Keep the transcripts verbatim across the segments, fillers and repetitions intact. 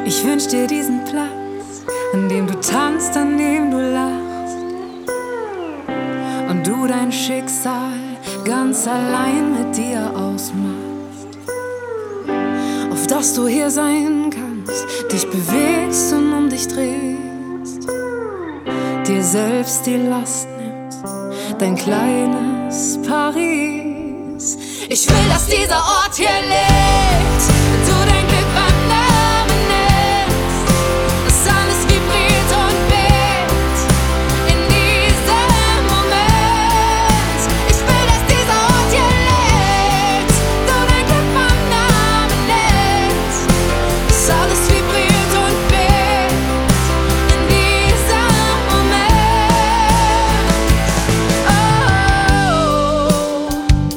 Ich wünsch dir diesen Platz, an dem du tanzt, an dem du lachst und du dein Schicksal ganz allein mit dir ausmachst. Auf dass du hier sein kannst, dich bewegst und um dich drehst, dir selbst die Last nimmst, dein kleines Paris. Ich will, dass dieser Ort hier lebt, du dein Glück beim Namen nennst, dass alles vibriert und bebt in diesem Moment. Ich will, dass dieser Ort hier lebt, du dein Glück beim Namen nennst, dass alles vibriert und bebt in diesem Moment. Oh.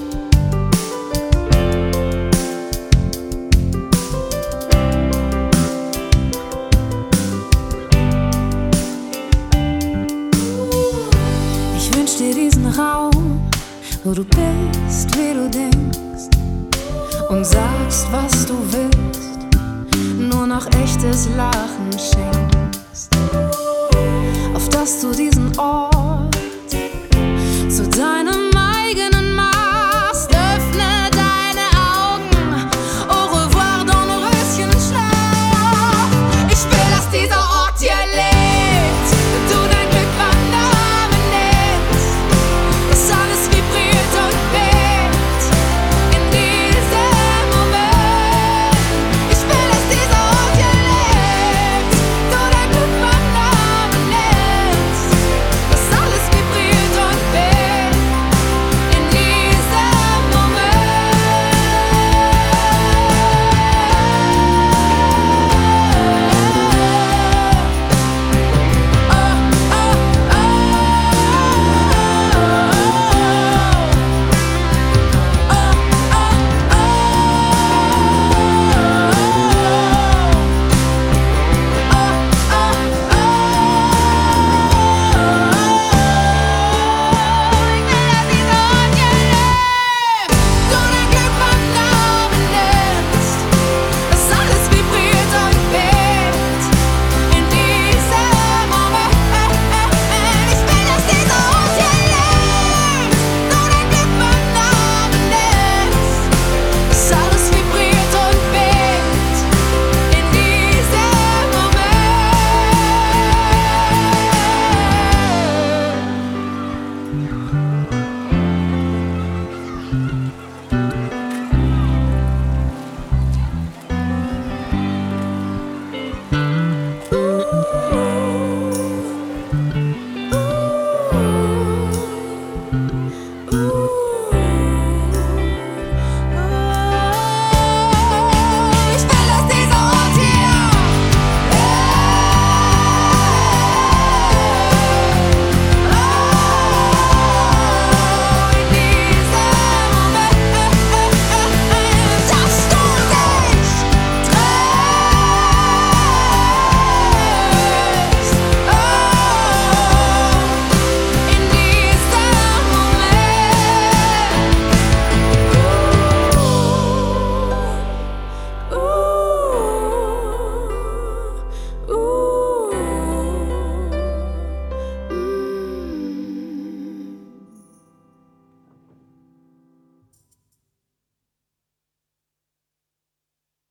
Ich wünsch dir diesen Raum, wo du bist, wie du denkst und sagst, was du willst, nur noch echtes Lachen schenkst. Auf dass du diesen Ort